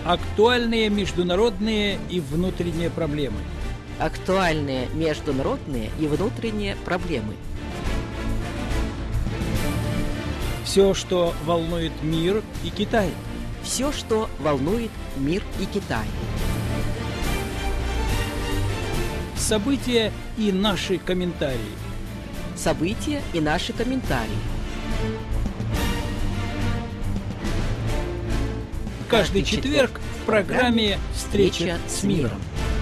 Актуальные международные и внутренние проблемы. Актуальные международные и внутренние проблемы. Все, что волнует мир и Китай. Все, что волнует мир и Китай. События и наши комментарии. События и наши комментарии. Каждый четверг в программе «Встреча с миром».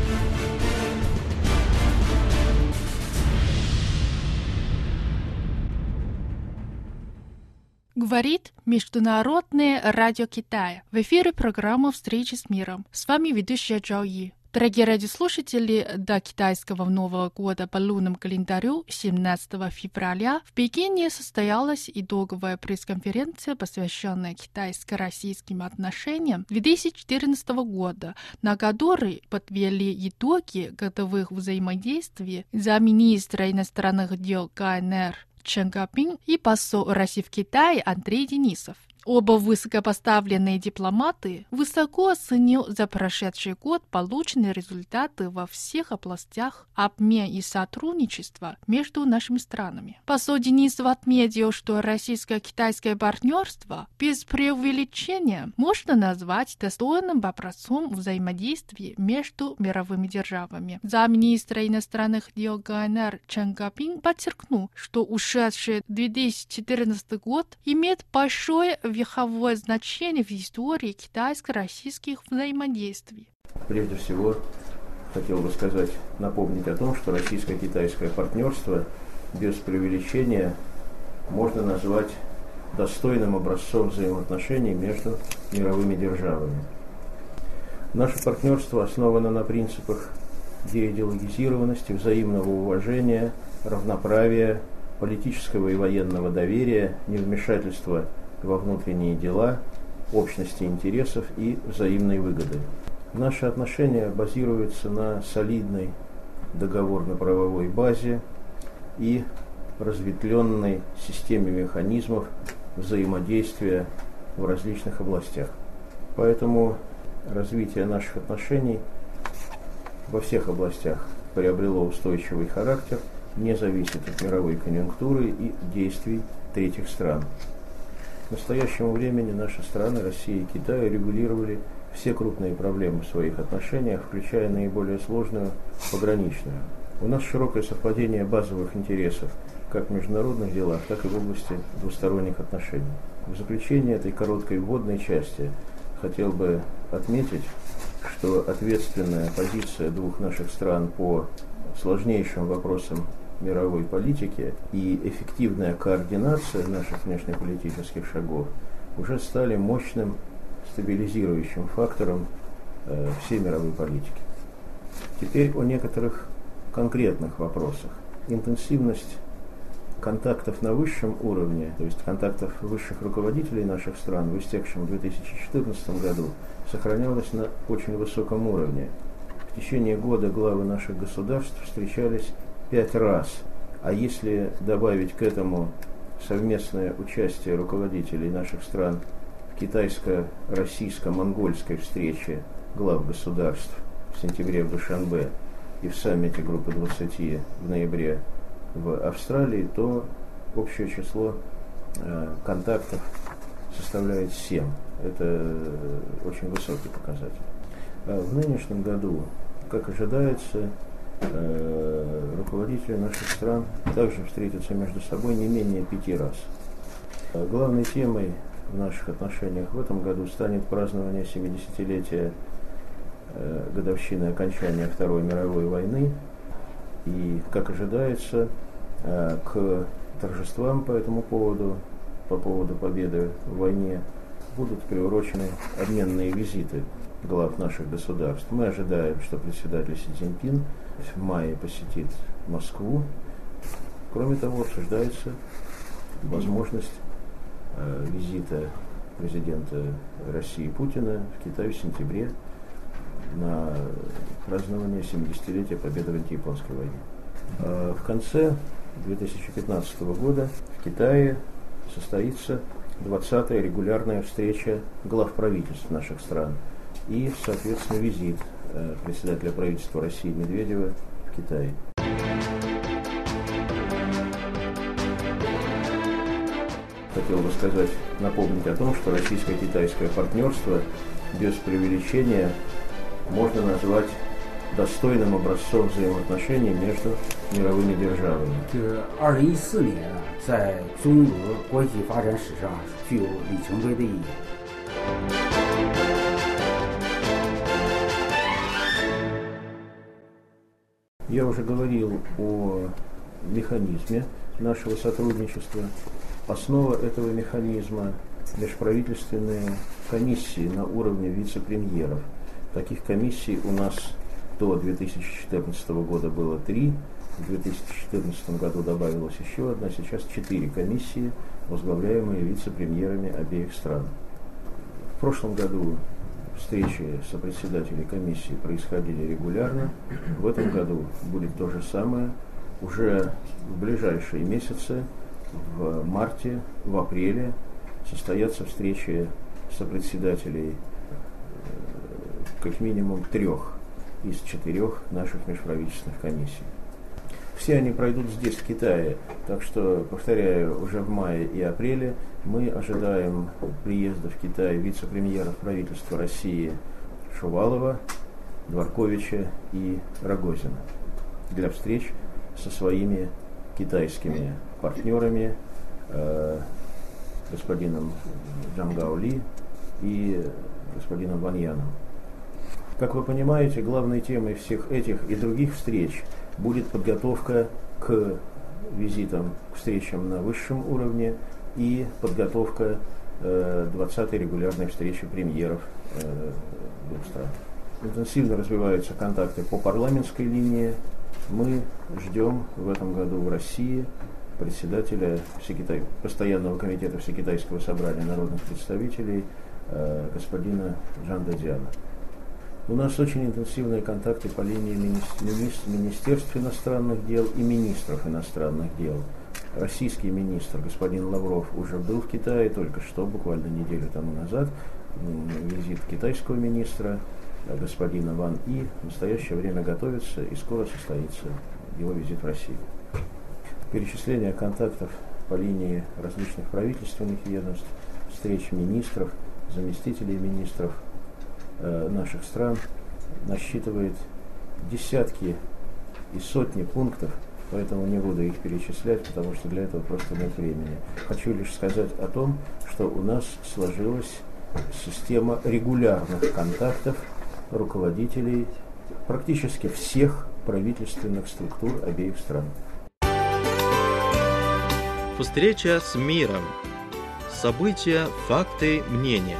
Говорит Международное радио Китая. В эфире программа «Встречи с миром». С вами ведущая Чжао И. Дорогие радиослушатели, до китайского Нового года по лунному календарю 17 февраля в Пекине состоялась итоговая пресс-конференция, посвященная китайско-российским отношениям 2014 года, на которой подвели итоги годовых взаимодействий замминистра иностранных дел КНР Чен Гапин и посол России в Китае Андрей Денисов. Оба высокопоставленные дипломаты высоко оценил за прошедший год полученные результаты во всех областях обмена и сотрудничества между нашими странами. Посол Денисов отметил, что российско-китайское партнерство без преувеличения можно назвать достойным образцом взаимодействия между мировыми державами. Замминистра иностранных дел КНР Чен Гапин подчеркнул, что ушедший 2014 год имеет большое вековое значение в истории китайско-российских взаимодействий. Прежде всего, хотел бы напомнить о том, что российско-китайское партнерство без преувеличения можно назвать достойным образцом взаимоотношений между мировыми державами. Наше партнерство основано на принципах деидеологизированности, взаимного уважения, равноправия, политического и военного доверия, невмешательства во внутренние дела, общности интересов и взаимной выгоды. Наши отношения базируются на солидной договорно-правовой базе и разветвленной системе механизмов взаимодействия в различных областях. Поэтому развитие наших отношений во всех областях приобрело устойчивый характер, не зависит от мировой конъюнктуры и действий третьих стран. К настоящему времени наши страны, Россия и Китай, регулировали все крупные проблемы в своих отношениях, включая наиболее сложную пограничную. У нас широкое совпадение базовых интересов как в международных делах, так и в области двусторонних отношений. В заключение этой короткой вводной части хотел бы отметить, что ответственная позиция двух наших стран по сложнейшим вопросам мировой политики и эффективная координация наших внешнеполитических шагов уже стали мощным стабилизирующим фактором всей мировой политики. Теперь о некоторых конкретных вопросах. Интенсивность контактов на высшем уровне, то есть контактов высших руководителей наших стран в истекшем 2014 году, сохранялась на очень высоком уровне. В течение года главы наших государств встречались 5 раз, а если добавить к этому совместное участие руководителей наших стран в китайско-российско-монгольской встрече глав государств в сентябре в Душанбе и в саммите группы 20 в ноябре в Австралии, то общее число контактов составляет 7. Это очень высокий показатель. В нынешнем году, как ожидается, руководители наших стран также встретятся между собой не менее 5 раз. Главной темой в наших отношениях в этом году станет празднование 70-летия годовщины окончания Второй мировой войны. И, как ожидается, к торжествам по этому поводу, по поводу победы в войне, будут приурочены обменные визиты глав наших государств. Мы ожидаем, что председатель Си Цзиньпин в мае посетит Москву. Кроме того, обсуждается возможность визита президента России Путина в Китай в сентябре на празднование 70-летия победы в антияпонской войне. В конце 2015 года в Китае состоится 20-я регулярная встреча глав правительств наших стран. и, соответственно, визит председателя правительства России Медведева в Китай. Хотел бы напомнить о том, что российско-китайское партнерство без преувеличения можно назвать достойным образцом взаимоотношений между мировыми державами. 2014年在中俄关系发展史上具有里程碑的意义。 Я уже говорил о механизме нашего сотрудничества. Основа этого механизма – межправительственные комиссии на уровне вице-премьеров. Таких комиссий у нас до 2014 года было 3, в 2014 году добавилась еще одна, сейчас 4 комиссии, возглавляемые вице-премьерами обеих стран. В прошлом году встречи сопредседателей комиссии происходили регулярно, в этом году будет то же самое. Уже в ближайшие месяцы, в марте, в апреле, состоятся встречи сопредседателей как минимум 3 из 4 наших межправительственных комиссий. Все они пройдут здесь, в Китае, так что, повторяю, уже в мае и апреле мы ожидаем приезда в Китай вице-премьеров правительства России Шувалова, Дворковича и Рогозина для встреч со своими китайскими партнерами, господином Джангао Ли и господином Ван Яном. Как вы понимаете, главной темой всех этих и других встреч будет подготовка к визитам, к встречам на высшем уровне и подготовка 20-й регулярной встречи премьеров двух стран. Интенсивно развиваются контакты по парламентской линии. Мы ждем в этом году в России председателя Постоянного комитета Всекитайского собрания народных представителей господина Джан Дэцзяна. У нас очень интенсивные контакты по линии министерств иностранных дел и министров иностранных дел. Российский министр господин Лавров уже был в Китае только что, буквально неделю тому назад. Визит китайского министра господина Ван И в настоящее время готовится, и скоро состоится его визит в Россию. Перечисление контактов по линии различных правительственных ведомств, встреч министров, заместителей министров наших стран насчитывает десятки и сотни пунктов, поэтому не буду их перечислять, потому что для этого просто нет времени. Хочу лишь сказать о том, что у нас сложилась система регулярных контактов руководителей практически всех правительственных структур обеих стран. Встреча с миром. События, факты, мнения.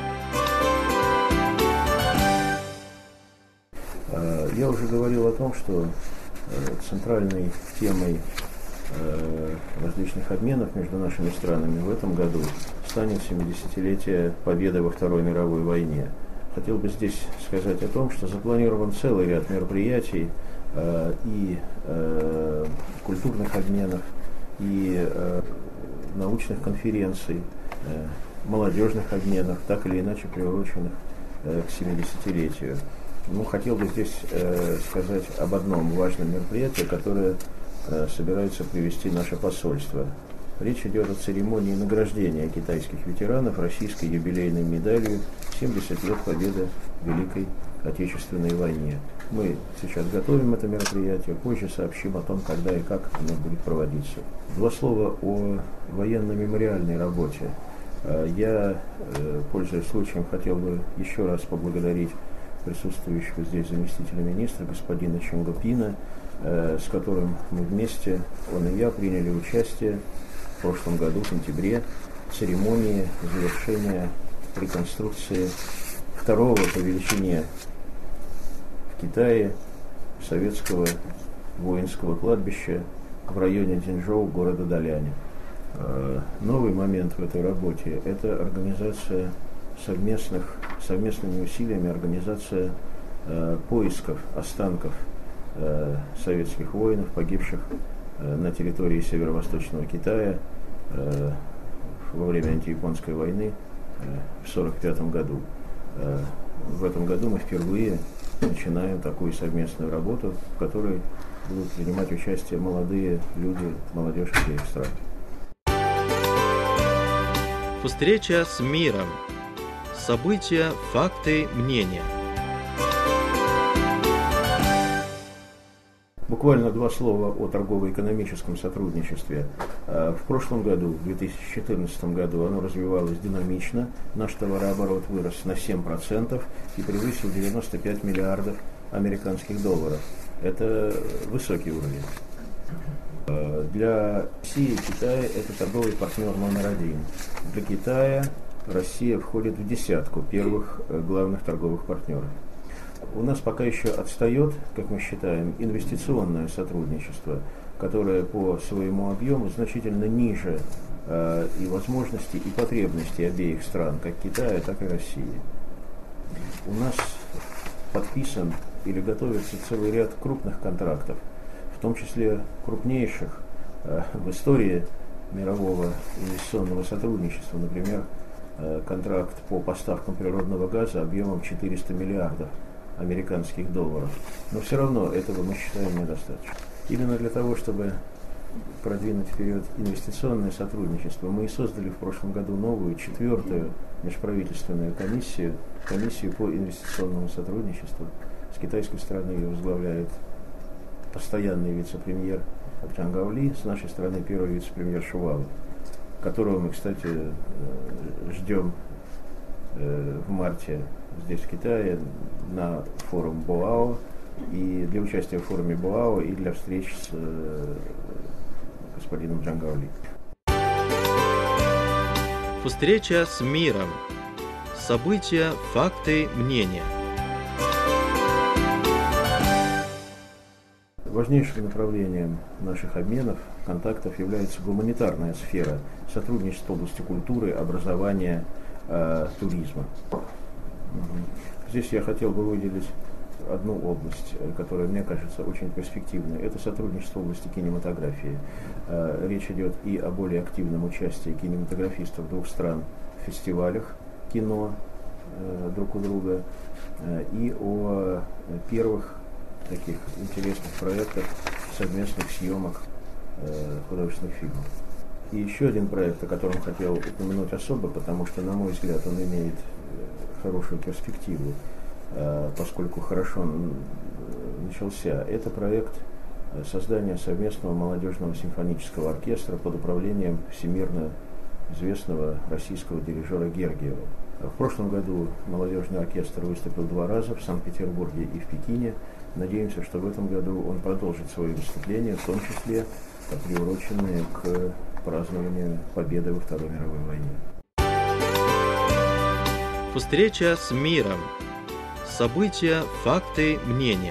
Я уже говорил о том, что центральной темой различных обменов между нашими странами в этом году станет 70-летие победы во Второй мировой войне. Хотел бы здесь сказать о том, что запланирован целый ряд мероприятий и культурных обменов, и научных конференций, молодежных обменов, так или иначе приуроченных к 70-летию. Хотел бы здесь сказать об одном важном мероприятии, которое собирается провести наше посольство. Речь идет о церемонии награждения китайских ветеранов российской юбилейной медалью 70 лет победы в Великой Отечественной войне. Мы сейчас готовим это мероприятие, позже сообщим о том, когда и как оно будет проводиться. 2 слова о военно-мемориальной работе. Я, пользуясь случаем, хотел бы еще раз поблагодарить присутствующего здесь заместителя министра господина Чонго Пина, с которым мы вместе, он и я, приняли участие в прошлом году, в сентябре, в церемонии завершения реконструкции второго по величине в Китае советского воинского кладбища в районе Динчжоу, города Даляня. Новый момент в этой работе – это организация совместными усилиями организация поисков останков советских воинов, погибших на территории северо-восточного Китая во время антияпонской войны в 1945 году. В этом году мы впервые начинаем такую совместную работу, в которой будут принимать участие молодые люди, молодежь обеих стран. Встреча с миром. События, факты, мнения. Буквально два слова о торгово-экономическом сотрудничестве. В прошлом году, в 2014 году, оно развивалось динамично. Наш товарооборот вырос на 7% и превысил 95 миллиардов американских долларов. Это высокий уровень. Для России и Китая это торговый партнер номер один. Для Китая Россия входит в десятку первых главных торговых партнеров. У нас пока еще отстает, как мы считаем, инвестиционное сотрудничество, которое по своему объему значительно ниже и возможностей, и потребностей обеих стран, как Китая, так и России. У нас подписан или готовится целый ряд крупных контрактов, в том числе крупнейших в истории мирового инвестиционного сотрудничества, например, контракт по поставкам природного газа объемом 400 миллиардов американских долларов. Но все равно этого мы считаем недостаточно. Именно для того, чтобы продвинуть вперед инвестиционное сотрудничество, мы и создали в прошлом году новую, 4-ю межправительственную комиссию по инвестиционному сотрудничеству. С китайской стороны ее возглавляет постоянный вице-премьер Чжан Гаоли, с нашей стороны первый вице-премьер Шувалов, которого мы, кстати, ждем в марте здесь, в Китае, на форум Боао, и для участия в форуме Боао, и для встреч с господином Чжан Гаоли. Встреча с миром. События, факты, мнения. Важнейшим направлением наших обменов, контактов является гуманитарная сфера, сотрудничество в области культуры, образования, туризма. Здесь я хотел бы выделить одну область, которая мне кажется очень перспективной. Это сотрудничество в области кинематографии. Речь идет и о более активном участии кинематографистов двух стран в фестивалях кино друг у друга, и о первых таких интересных проектах совместных съемок художественных фильмов. И еще один проект, о котором хотел упомянуть особо, потому что, на мой взгляд, он имеет хорошую перспективу, поскольку хорошо начался. Это проект создания совместного молодежного симфонического оркестра под управлением всемирно известного российского дирижера Гергиева. В прошлом году молодежный оркестр выступил 2 раза в Санкт-Петербурге и в Пекине. Надеемся, что в этом году он продолжит свои выступления, в том числе приуроченные к празднованию победы во Второй мировой войне. Встреча с миром. События, факты, мнения.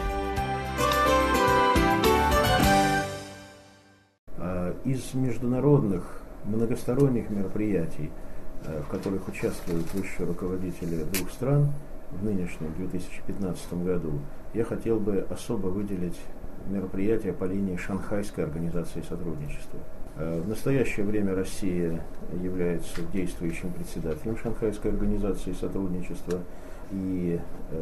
Из международных многосторонних мероприятий, в которых участвуют высшие руководители двух стран в нынешнем 2015 году, я хотел бы особо выделить мероприятия по линии Шанхайской организации сотрудничества. В настоящее время Россия является действующим председателем Шанхайской организации сотрудничества, и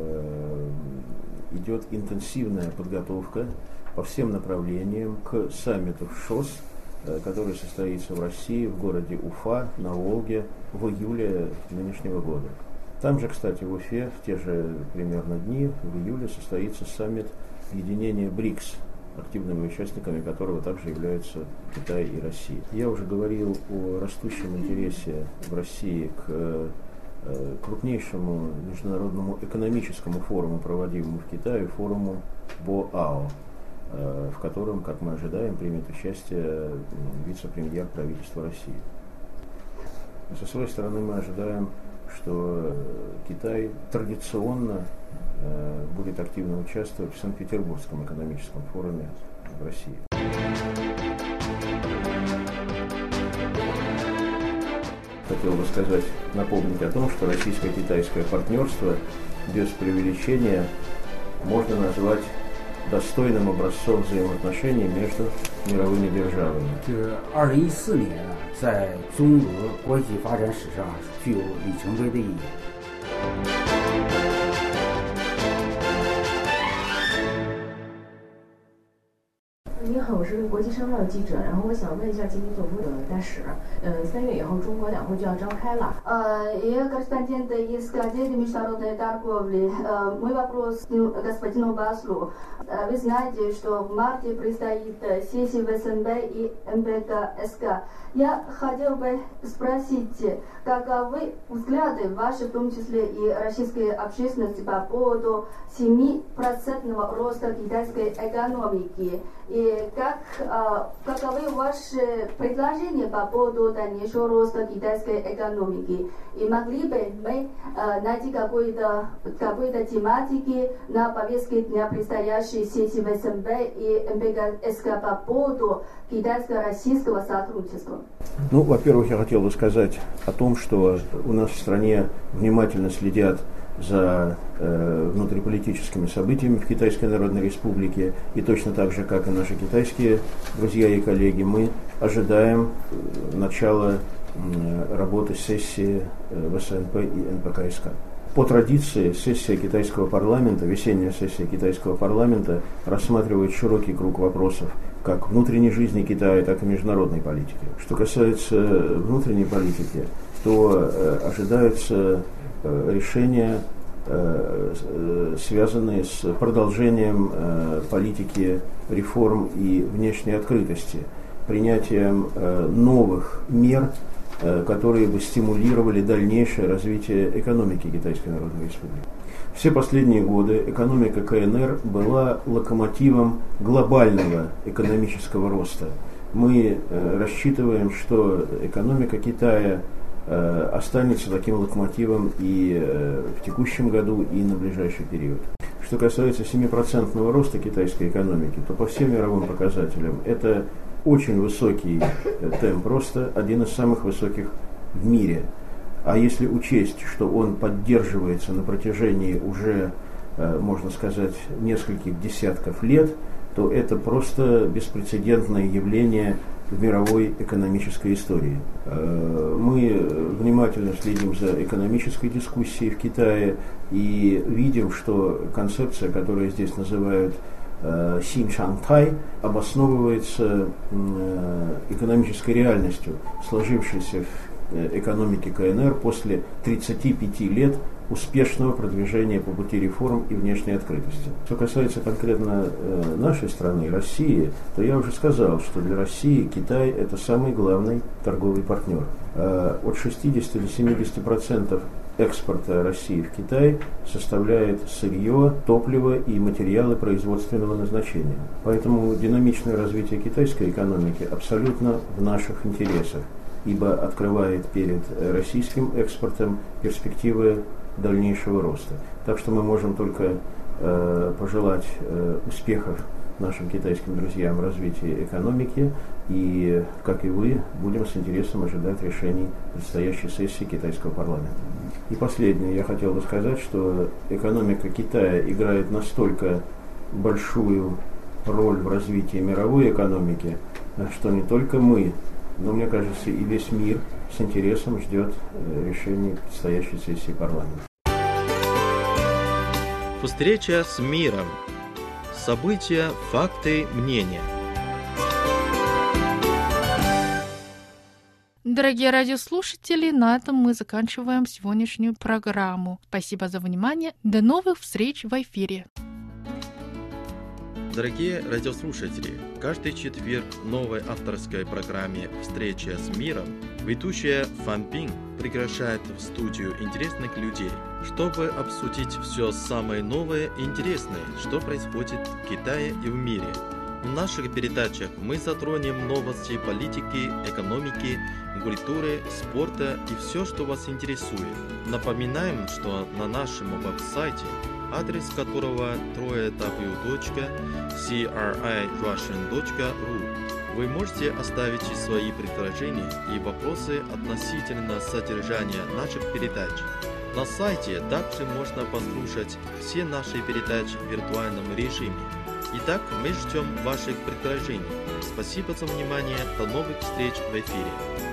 идет интенсивная подготовка по всем направлениям к саммиту ШОС, который состоится в России, в городе Уфа, на Волге, в июле нынешнего года. Там же, кстати, в Уфе в те же примерно дни, в июле, состоится саммит объединения БРИКС, активными участниками которого также являются Китай и Россия. Я уже говорил о растущем интересе в России к крупнейшему международному экономическому форуму, проводимому в Китае, форуму БОАО, в котором, как мы ожидаем, примет участие вице-премьер правительства России. Со своей стороны мы ожидаем, что Китай традиционно будет активно участвовать в Санкт-Петербургском экономическом форуме в России. Хотел бы напомнить о том, что российско-китайское партнерство без преувеличения можно назвать достойным образцом взаимоотношений между мировыми державами. 2014年在中俄关系发展史上具有里程碑的意义。 我是国际商贸记者，然后我想问一下经济总部的大使，3月以后中国两会就要召开了。 Я корреспондент из газеты «Международная торговля». Мой вопрос к господину Баслу. Вы знаете, что в марте предстоит сессия ВСНБ и МПКСК. Я хотел бы спросить, каковы взгляды ваши, в том числе и российской общественности, по поводу 7% роста китайской экономики? И каковы ваши предложения по поводу дальнейшего роста китайской экономики? И могли бы мы найти какой-то тематики на повестке дня предстоящей сессии ВСНБ и МПКСК по поводу китайско-российского сотрудничества? Ну, во-первых, я хотел бы сказать о том, что у нас в стране внимательно следят за внутриполитическими событиями в Китайской Народной Республике, и точно так же, как и наши китайские друзья и коллеги, мы ожидаем начала работы сессии ВСНП и НПКСК. По традиции, сессия китайского парламента, весенняя сессия китайского парламента рассматривает широкий круг вопросов как внутренней жизни Китая, так и международной политики. Что касается внутренней политики, то ожидаются решения, связанные с продолжением политики реформ и внешней открытости, принятием новых мер, которые бы стимулировали дальнейшее развитие экономики Китайской Народной Республики. Все последние годы экономика КНР была локомотивом глобального экономического роста. Мы рассчитываем, что экономика Китая останется таким локомотивом и в текущем году, и на ближайший период. Что касается 7% роста китайской экономики, то по всем мировым показателям это очень высокий темп роста, один из самых высоких в мире. А если учесть, что он поддерживается на протяжении уже, можно сказать, нескольких десятков лет, то это просто беспрецедентное явление в мировой экономической истории. Мы внимательно следим за экономической дискуссией в Китае и видим, что концепция, которую здесь называют Син Шантай, обосновывается экономической реальностью, сложившейся в экономике КНР после 35 лет успешного продвижения по пути реформ и внешней открытости. Что касается конкретно нашей страны, России, то я уже сказал, что для России Китай – это самый главный торговый партнер. От 60 или 70% экспорта России в Китай составляет сырье, топливо и материалы производственного назначения. Поэтому динамичное развитие китайской экономики абсолютно в наших интересах, ибо открывает перед российским экспортом перспективы дальнейшего роста. Так что мы можем только пожелать успехов нашим китайским друзьям в развитии экономики и, как и вы, будем с интересом ожидать решений предстоящей сессии китайского парламента. И последнее, я хотел бы сказать, что экономика Китая играет настолько большую роль в развитии мировой экономики, что не только мы, но, мне кажется, и весь мир с интересом ждет решений предстоящей сессии парламента. Встреча с миром. События, факты, мнения. Дорогие радиослушатели, на этом мы заканчиваем сегодняшнюю программу. Спасибо за внимание. До новых встреч в эфире. Дорогие радиослушатели, каждый четверг в новой авторской программе «Встреча с миром» ведущая Фан Пин приглашает в студию интересных людей, чтобы обсудить все самое новое и интересное, что происходит в Китае и в мире. В наших передачах мы затронем новости политики, экономики, культуры, спорта и все, что вас интересует. Напоминаем, что на нашем веб-сайте, адрес которого www.crirussian.ru, вы можете оставить свои предложения и вопросы относительно содержания наших передач. На сайте также можно послушать все наши передачи в виртуальном режиме. Итак, мы ждем ваших предложений. Спасибо за внимание. До новых встреч в эфире.